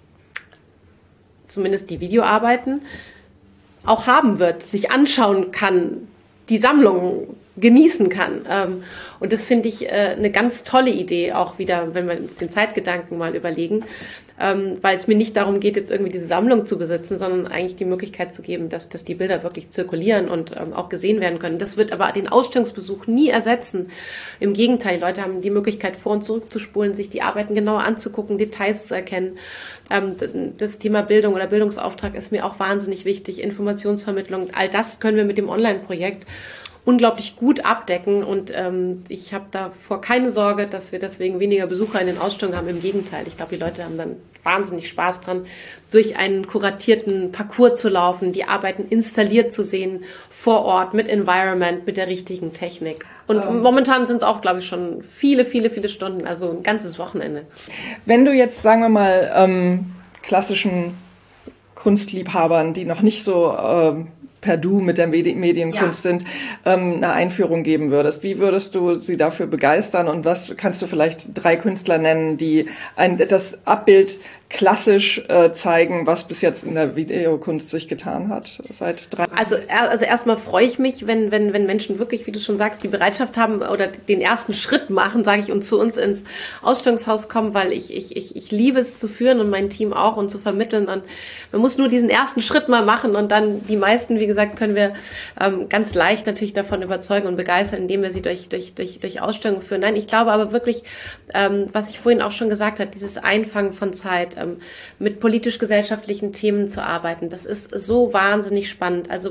zumindest die Videoarbeiten, auch haben wird, sich anschauen kann, die Sammlung genießen kann. Und das finde ich eine ganz tolle Idee, auch wieder, wenn wir uns den Zeitgedanken mal überlegen, weil es mir nicht darum geht, jetzt irgendwie diese Sammlung zu besitzen, sondern eigentlich die Möglichkeit zu geben, dass die Bilder wirklich zirkulieren und auch gesehen werden können. Das wird aber den Ausstellungsbesuch nie ersetzen. Im Gegenteil, die Leute haben die Möglichkeit, vor und zurück zu spulen, sich die Arbeiten genauer anzugucken, Details zu erkennen. Das Thema Bildung oder Bildungsauftrag ist mir auch wahnsinnig wichtig, Informationsvermittlung, all das können wir mit dem Online-Projekt unglaublich gut abdecken und ich habe davor keine Sorge, dass wir deswegen weniger Besucher in den Ausstellungen haben. Im Gegenteil, ich glaube, die Leute haben dann wahnsinnig Spaß dran, durch einen kuratierten Parcours zu laufen, die Arbeiten installiert zu sehen, vor Ort, mit Environment, mit der richtigen Technik. Und momentan sind es auch, glaube ich, schon viele, viele, viele Stunden, also ein ganzes Wochenende. Wenn du jetzt, sagen wir mal, klassischen Kunstliebhabern, die noch nicht so per Du mit der Medienkunst sind, eine Einführung geben würdest. Wie würdest du sie dafür begeistern und was kannst du vielleicht 3 Künstler nennen, die das Abbild klassisch zeigen, was bis jetzt in der Videokunst sich getan hat seit 3 Jahren? Also erstmal freue ich mich, wenn Menschen wirklich, wie du schon sagst, die Bereitschaft haben oder den ersten Schritt machen, sage ich, und zu uns ins Ausstellungshaus kommen, weil ich liebe es zu führen und mein Team auch und zu vermitteln. Und man muss nur diesen ersten Schritt mal machen und dann die meisten, wie gesagt, können wir ganz leicht natürlich davon überzeugen und begeistern, indem wir sie durch Ausstellungen führen. Nein, ich glaube aber wirklich, was ich vorhin auch schon gesagt habe, dieses Einfangen von Zeit, mit politisch-gesellschaftlichen Themen zu arbeiten. Das ist so wahnsinnig spannend. Also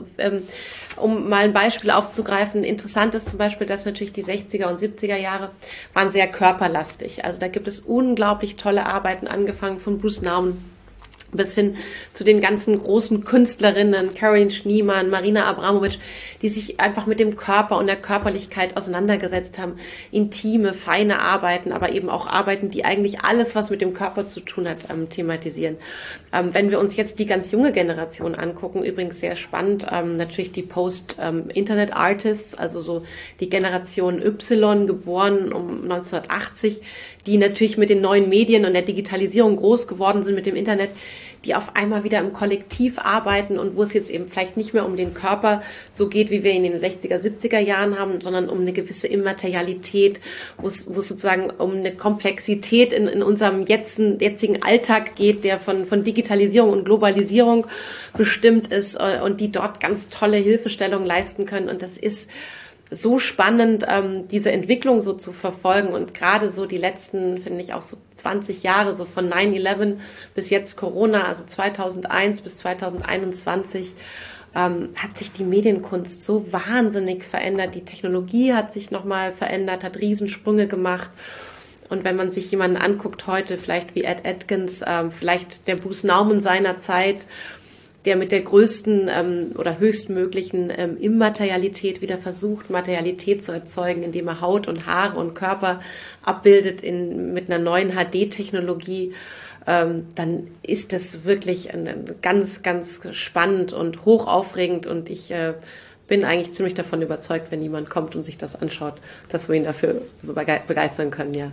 um mal ein Beispiel aufzugreifen, interessant ist zum Beispiel, dass natürlich die 60er und 70er Jahre waren sehr körperlastig. Also da gibt es unglaublich tolle Arbeiten, angefangen von Bruce Nauman bis hin zu den ganzen großen Künstlerinnen, Caroline Schneemann, Marina Abramovic, die sich einfach mit dem Körper und der Körperlichkeit auseinandergesetzt haben. Intime, feine Arbeiten, aber eben auch Arbeiten, die eigentlich alles, was mit dem Körper zu tun hat, thematisieren. Wenn wir uns jetzt die ganz junge Generation angucken, übrigens sehr spannend, natürlich die Post-Internet-Artists, also so die Generation Y, geboren um 1980, die natürlich mit den neuen Medien und der Digitalisierung groß geworden sind, mit dem Internet, die auf einmal wieder im Kollektiv arbeiten und wo es jetzt eben vielleicht nicht mehr um den Körper so geht, wie wir ihn in den 60er, 70er Jahren haben, sondern um eine gewisse Immaterialität, wo es sozusagen um eine Komplexität in unserem jetzigen Alltag geht, der von Digitalisierung und Globalisierung bestimmt ist und die dort ganz tolle Hilfestellungen leisten können. Und das ist so spannend, diese Entwicklung so zu verfolgen und gerade so die letzten, finde ich, auch so 20 Jahre, so von 9/11 bis jetzt Corona, also 2001 bis 2021, hat sich die Medienkunst so wahnsinnig verändert. Die Technologie hat sich nochmal verändert, hat Riesensprünge gemacht. Und wenn man sich jemanden anguckt heute, vielleicht wie Ed Atkins, vielleicht der Bruce Nauman seiner Zeit, der mit der größten oder höchstmöglichen Immaterialität wieder versucht, Materialität zu erzeugen, indem er Haut und Haare und Körper abbildet mit einer neuen HD-Technologie, dann ist das wirklich ganz, ganz spannend und hochaufregend. Und ich bin eigentlich ziemlich davon überzeugt, wenn jemand kommt und sich das anschaut, dass wir ihn dafür begeistern können, ja.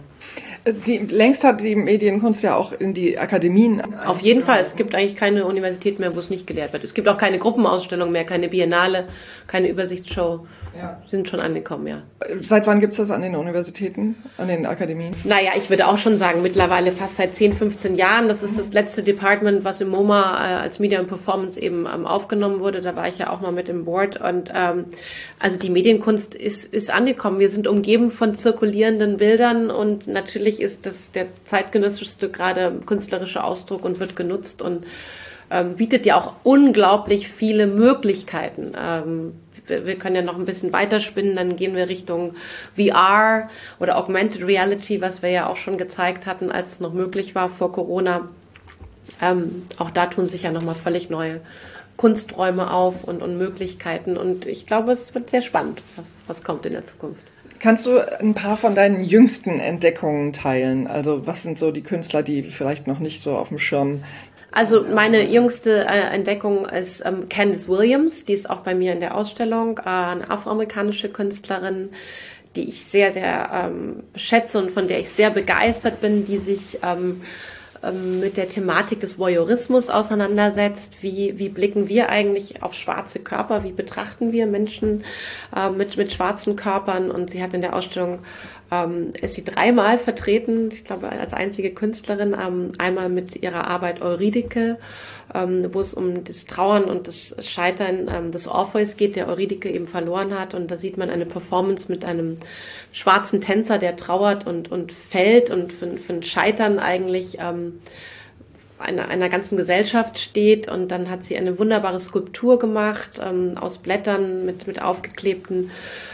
Längst hat die Medienkunst ja auch in die Akademien. Auf jeden Fall. Es gibt eigentlich keine Universität mehr, wo es nicht gelehrt wird. Es gibt auch keine Gruppenausstellung mehr, keine Biennale, keine Übersichtsshow. Ja. Sind schon angekommen, ja. Seit wann gibt es das an den Universitäten, an den Akademien? Naja, ich würde auch schon sagen, mittlerweile fast seit 10, 15 Jahren. Das ist das letzte Department, was im MoMA als Media and Performance eben aufgenommen wurde. Da war ich ja auch mal mit im Board. Und also die Medienkunst ist angekommen. Wir sind umgeben von zirkulierenden Bildern und natürlich ist das der zeitgenössischste gerade künstlerische Ausdruck und wird genutzt und bietet ja auch unglaublich viele Möglichkeiten. Wir können ja noch ein bisschen weiterspinnen, dann gehen wir Richtung VR oder Augmented Reality, was wir ja auch schon gezeigt hatten, als es noch möglich war vor Corona. Auch da tun sich ja nochmal völlig neue Kunsträume auf und Möglichkeiten. Und ich glaube, es wird sehr spannend, was kommt in der Zukunft. Kannst du ein paar von deinen jüngsten Entdeckungen teilen? Also was sind so die Künstler, die vielleicht noch nicht so auf dem Schirm? Also meine jüngste Entdeckung ist Candice Williams, die ist auch bei mir in der Ausstellung, eine afroamerikanische Künstlerin, die ich sehr, sehr schätze und von der ich sehr begeistert bin, die sich mit der Thematik des Voyeurismus auseinandersetzt. Wie blicken wir eigentlich auf schwarze Körper? Wie betrachten wir Menschen mit schwarzen Körpern? Und sie hat in der Ausstellung, ist sie 3-mal vertreten, ich glaube als einzige Künstlerin, einmal mit ihrer Arbeit Eurydike, wo es um das Trauern und das Scheitern des Orpheus geht, der Eurydike eben verloren hat. Und da sieht man eine Performance mit einem schwarzen Tänzer, der trauert und fällt und für ein Scheitern eigentlich einer ganzen Gesellschaft steht. Und dann hat sie eine wunderbare Skulptur gemacht aus Blättern mit aufgeklebten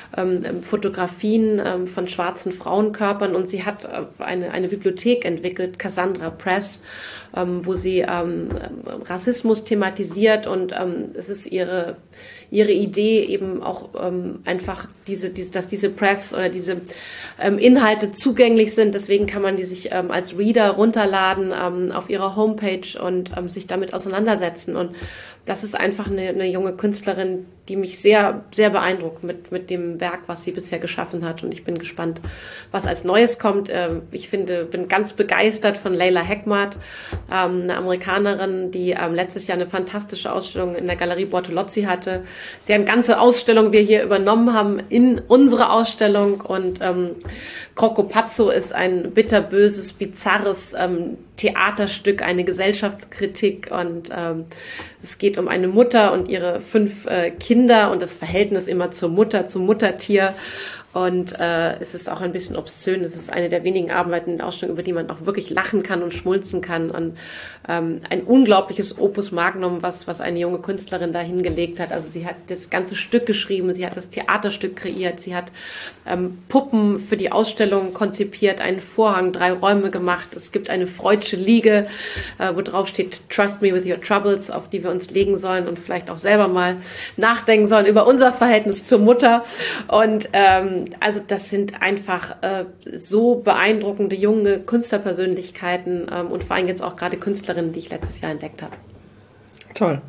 Fotografien von schwarzen Frauenkörpern, und sie hat eine Bibliothek entwickelt, Cassandra Press, wo sie Rassismus thematisiert, und es ist ihre Idee eben auch einfach dass diese Press oder diese Inhalte zugänglich sind. Deswegen kann man die sich als Reader runterladen auf ihrer Homepage und sich damit auseinandersetzen. Und das ist einfach eine junge Künstlerin, die mich sehr, sehr beeindruckt mit dem Werk, was sie bisher geschaffen hat. Und ich bin gespannt, was als Neues kommt. Ich bin ganz begeistert von Leila Hekmat, eine Amerikanerin, die letztes Jahr eine fantastische Ausstellung in der Galerie Bortolozzi hatte, deren ganze Ausstellung wir hier übernommen haben in unsere Ausstellung. Und Croco Pazzo ist ein bitterböses, bizarres Theaterstück, eine Gesellschaftskritik, und es geht um eine Mutter und ihre 5 Kinder und das Verhältnis immer zur Mutter, zum Muttertier. Und es ist auch ein bisschen obszön. Es ist eine der wenigen Arbeiten in der Ausstellung, über die man auch wirklich lachen kann und schmulzen kann. Und ein unglaubliches Opus Magnum, was eine junge Künstlerin da hingelegt hat. Also sie hat das ganze Stück geschrieben, sie hat das Theaterstück kreiert, sie hat Puppen für die Ausstellung konzipiert, einen Vorhang, 3 Räume gemacht. Es gibt eine freudsche Liege, wo drauf steht "Trust me with your troubles", auf die wir uns legen sollen und vielleicht auch selber mal nachdenken sollen über unser Verhältnis zur Mutter. Und also das sind einfach so beeindruckende junge Künstlerpersönlichkeiten und vor allem jetzt auch gerade Künstlerinnen, die ich letztes Jahr entdeckt habe. Toll.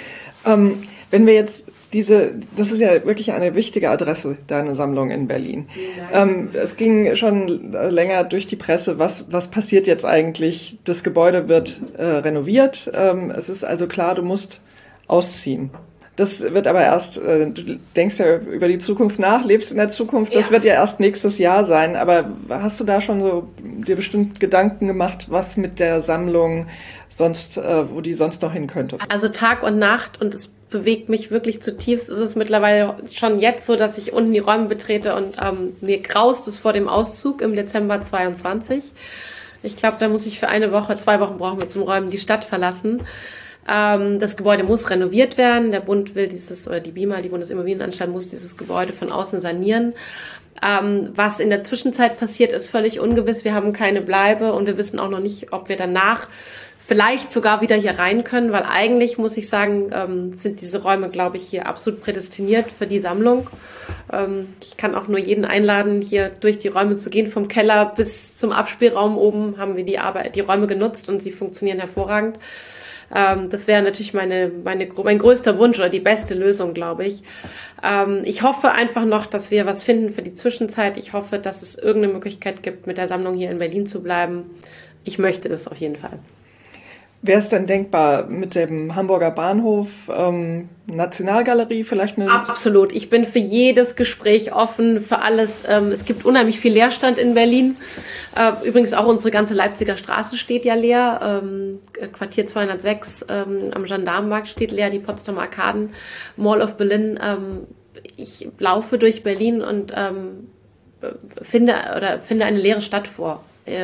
Wenn wir jetzt das ist ja wirklich eine wichtige Adresse, deine Sammlung in Berlin. Es ging schon länger durch die Presse, was passiert jetzt eigentlich? Das Gebäude wird renoviert. Es ist also klar, du musst ausziehen. Das wird aber erst, du denkst ja über die Zukunft nach, lebst in der Zukunft, das wird ja erst nächstes Jahr sein. Aber hast du da schon so dir bestimmt Gedanken gemacht, was mit der Sammlung sonst, wo die sonst noch hin könnte? Also Tag und Nacht, und es bewegt mich wirklich zutiefst. Ist es mittlerweile schon jetzt so, dass ich unten die Räume betrete und mir graust es vor dem Auszug im Dezember 22. Ich glaube, da muss ich für 1 Woche, 2 Wochen brauchen wir zum Räumen die Stadt verlassen. Das Gebäude muss renoviert werden. Der Bund will die BIMA, die Bundesimmobilienanstalt, muss dieses Gebäude von außen sanieren. Was in der Zwischenzeit passiert, ist völlig ungewiss. Wir haben keine Bleibe und wir wissen auch noch nicht, ob wir danach vielleicht sogar wieder hier rein können, weil eigentlich, muss ich sagen, sind diese Räume, glaube ich, hier absolut prädestiniert für die Sammlung. Ich kann auch nur jeden einladen, hier durch die Räume zu gehen. Vom Keller bis zum Abspielraum oben haben wir die Räume genutzt und sie funktionieren hervorragend. Das wäre natürlich mein größter Wunsch oder die beste Lösung, glaube ich. Ich hoffe einfach noch, dass wir was finden für die Zwischenzeit. Ich hoffe, dass es irgendeine Möglichkeit gibt, mit der Sammlung hier in Berlin zu bleiben. Ich möchte das auf jeden Fall. Wäre es denn denkbar mit dem Hamburger Bahnhof, Nationalgalerie vielleicht eine? Absolut. Ich bin für jedes Gespräch offen, für alles. Es gibt unheimlich viel Leerstand in Berlin. Übrigens auch unsere ganze Leipziger Straße steht ja leer. Quartier 206 am Gendarmenmarkt steht leer, die Potsdamer Arkaden, Mall of Berlin. Ich laufe durch Berlin und finde eine leere Stadt vor.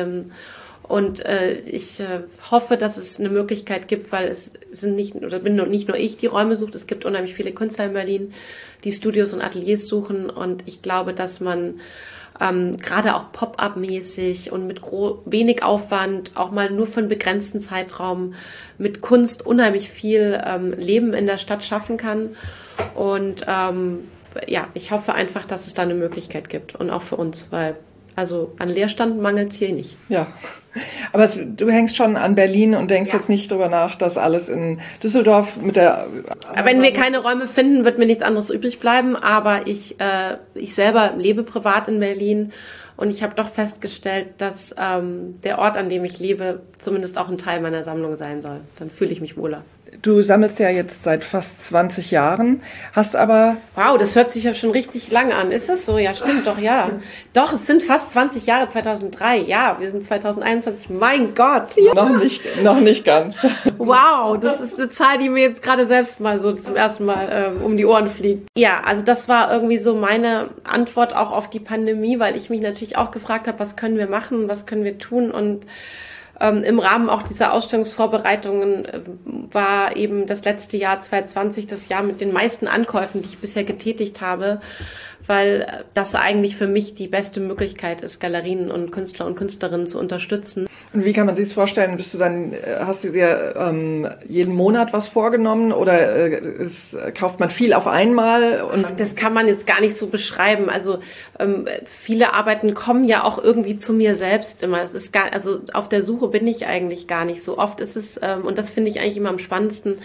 Und ich hoffe, dass es eine Möglichkeit gibt, weil es sind nicht nur ich, die Räume sucht. Es gibt unheimlich viele Künstler in Berlin, die Studios und Ateliers suchen. Und ich glaube, dass man gerade auch Pop-up-mäßig und mit wenig Aufwand, auch mal nur für einen begrenzten Zeitraum, mit Kunst unheimlich viel Leben in der Stadt schaffen kann. Und ich hoffe einfach, dass es da eine Möglichkeit gibt. Und auch für uns, weil also an Leerstand mangelt es hier nicht. Ja, aber du hängst schon an Berlin und denkst jetzt nicht darüber nach, dass alles in Düsseldorf mit der... Wenn wir keine Räume finden, wird mir nichts anderes übrig bleiben. Aber ich selber lebe privat in Berlin und ich habe doch festgestellt, dass der Ort, an dem ich lebe, zumindest auch ein Teil meiner Sammlung sein soll. Dann fühle ich mich wohler. Du sammelst ja jetzt seit fast 20 Jahren, hast aber... Wow, das hört sich ja schon richtig lang an. Ist das so? Ja, stimmt doch, ja. Doch, es sind fast 20 Jahre, 2003. Ja, wir sind 2021. Mein Gott. Ja. Noch nicht ganz. Wow, das ist eine Zahl, die mir jetzt gerade selbst mal so zum ersten Mal um die Ohren fliegt. Ja, also das war irgendwie so meine Antwort auch auf die Pandemie, weil ich mich natürlich auch gefragt habe, was können wir machen, was können wir tun, und im Rahmen auch dieser Ausstellungsvorbereitungen war eben das letzte Jahr 2020 das Jahr mit den meisten Ankäufen, die ich bisher getätigt habe, weil das eigentlich für mich die beste Möglichkeit ist, Galerien und Künstler und Künstlerinnen zu unterstützen. Und wie kann man sich das vorstellen? Hast du dir jeden Monat was vorgenommen oder kauft man viel auf einmal? Und das kann man jetzt gar nicht so beschreiben. Also viele Arbeiten kommen ja auch irgendwie zu mir selbst immer. Es ist also auf der Suche bin ich eigentlich gar nicht so. Oft ist es, und das finde ich eigentlich immer am spannendsten,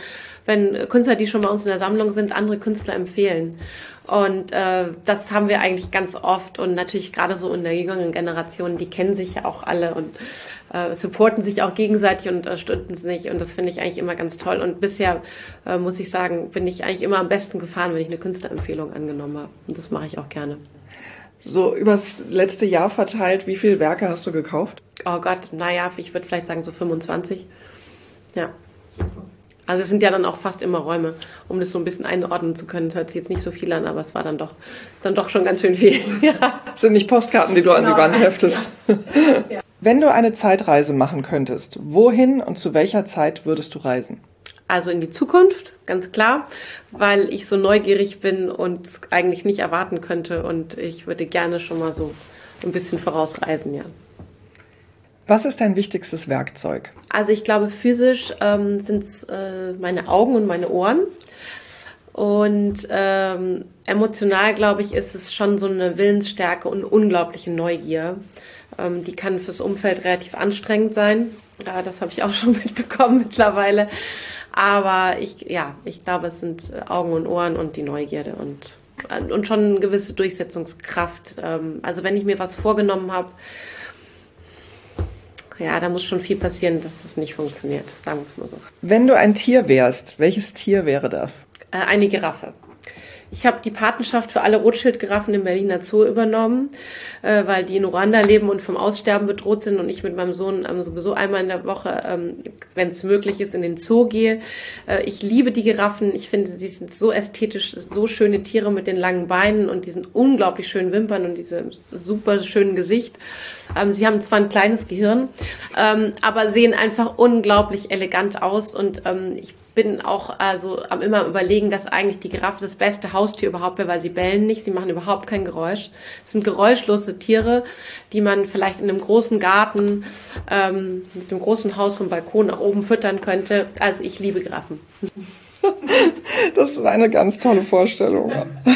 wenn Künstler, die schon bei uns in der Sammlung sind, andere Künstler empfehlen. Und das haben wir eigentlich ganz oft und natürlich gerade so in der jüngeren Generation, die kennen sich ja auch alle und supporten sich auch gegenseitig und unterstützen sich und das finde ich eigentlich immer ganz toll. Und bisher, muss ich sagen, bin ich eigentlich immer am besten gefahren, wenn ich eine Künstlerempfehlung angenommen habe. Und das mache ich auch gerne. So übers letzte Jahr verteilt, wie viele Werke hast du gekauft? Oh Gott, naja, ich würde vielleicht sagen so 25. Ja. Also es sind ja dann auch fast immer Räume, um das so ein bisschen einordnen zu können. Das hört sich jetzt nicht so viel an, aber es war dann doch schon ganz schön viel. Ja. Das sind nicht Postkarten, die du an die Wand heftest. Ja. Ja. Wenn du eine Zeitreise machen könntest, wohin und zu welcher Zeit würdest du reisen? Also in die Zukunft, ganz klar, weil ich so neugierig bin und es eigentlich nicht erwarten könnte. Und ich würde gerne schon mal so ein bisschen vorausreisen, ja. Was ist dein wichtigstes Werkzeug? Also ich glaube, physisch sind es meine Augen und meine Ohren. Und emotional, glaube ich, ist es schon so eine Willensstärke und unglaubliche Neugier. Die kann fürs Umfeld relativ anstrengend sein. Das habe ich auch schon mitbekommen mittlerweile. Aber ich glaube, es sind Augen und Ohren und die Neugierde und schon eine gewisse Durchsetzungskraft. Also wenn ich mir was vorgenommen habe, ja, da muss schon viel passieren, dass es nicht funktioniert, sagen wir es mal so. Wenn du ein Tier wärst, welches Tier wäre das? Eine Giraffe. Ich habe die Patenschaft für alle Rotschildgiraffen im Berliner Zoo übernommen, weil die in Ruanda leben und vom Aussterben bedroht sind und ich mit meinem Sohn sowieso einmal in der Woche, wenn es möglich ist, in den Zoo gehe. Ich liebe die Giraffen. Ich finde, sie sind so ästhetisch, so schöne Tiere mit den langen Beinen und diesen unglaublich schönen Wimpern und diesem super schönen Gesicht. Sie haben zwar ein kleines Gehirn, aber sehen einfach unglaublich elegant aus und ich bin auch immer überlegen, dass eigentlich die Giraffe das beste Haustier überhaupt wäre, weil sie bellen nicht, sie machen überhaupt kein Geräusch. Es sind geräuschlose Tiere, die man vielleicht in einem großen Garten mit einem großen Haus vom Balkon nach oben füttern könnte. Also ich liebe Giraffen. Das ist eine ganz tolle Vorstellung.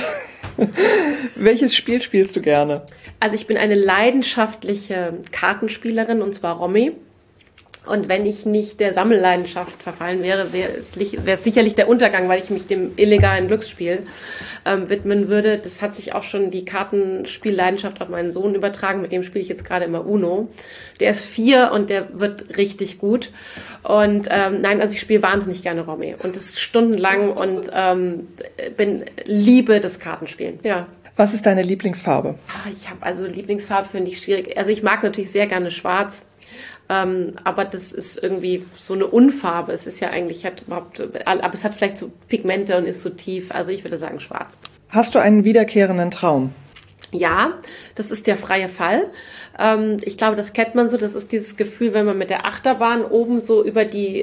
Welches Spiel spielst du gerne? Also ich bin eine leidenschaftliche Kartenspielerin und zwar Romy. Und wenn ich nicht der Sammelleidenschaft verfallen wäre, wäre es sicherlich der Untergang, weil ich mich dem illegalen Glücksspiel widmen würde. Das hat sich auch schon die Kartenspielleidenschaft auf meinen Sohn übertragen. Mit dem spiele ich jetzt gerade immer Uno. Der ist 4 und der wird richtig gut. Und also ich spiele wahnsinnig gerne Romy. Und das ist stundenlang und liebe das Kartenspielen. Ja. Was ist deine Lieblingsfarbe? Lieblingsfarbe finde ich schwierig. Also ich mag natürlich sehr gerne Schwarz. Aber das ist irgendwie so eine Unfarbe. Es ist ja eigentlich, aber es hat vielleicht so Pigmente und ist so tief. Also ich würde sagen schwarz. Hast du einen wiederkehrenden Traum? Ja, das ist der freie Fall. Ich glaube, das kennt man so. Das ist dieses Gefühl, wenn man mit der Achterbahn oben so über den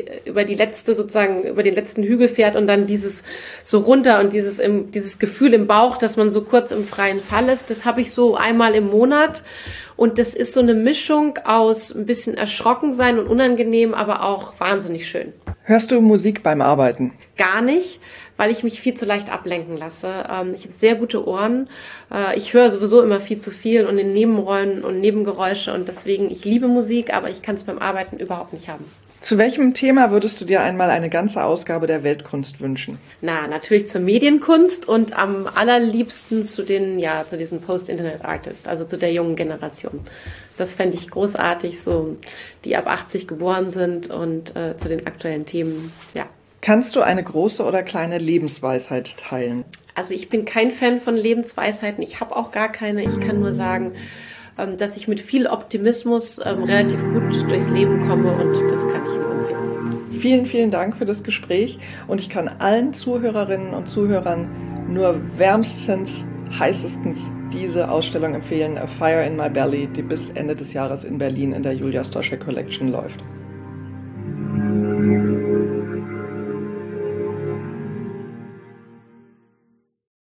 letzten Hügel fährt und dann dieses so runter und dieses Gefühl im Bauch, dass man so kurz im freien Fall ist. Das habe ich so einmal im Monat. Und das ist so eine Mischung aus ein bisschen erschrocken sein und unangenehm, aber auch wahnsinnig schön. Hörst du Musik beim Arbeiten? Gar nicht, weil ich mich viel zu leicht ablenken lasse. Ich habe sehr gute Ohren. Ich höre sowieso immer viel zu viel und in Nebenrollen und Nebengeräusche. Und deswegen, ich liebe Musik, aber ich kann es beim Arbeiten überhaupt nicht haben. Zu welchem Thema würdest du dir einmal eine ganze Ausgabe der Weltkunst wünschen? Natürlich zur Medienkunst und am allerliebsten zu diesen Post-Internet-Artists, also zu der jungen Generation. Das fände ich großartig, so die ab 80 geboren sind und zu den aktuellen Themen, ja. Kannst du eine große oder kleine Lebensweisheit teilen? Also ich bin kein Fan von Lebensweisheiten, ich habe auch gar keine. Ich kann nur sagen, dass ich mit viel Optimismus relativ gut durchs Leben komme und das kann ich ihm empfehlen. Vielen, vielen Dank für das Gespräch und ich kann allen Zuhörerinnen und Zuhörern nur wärmstens, heißestens diese Ausstellung empfehlen, A Fire in My Belly, die bis Ende des Jahres in Berlin in der Julia Stoschek Collection läuft.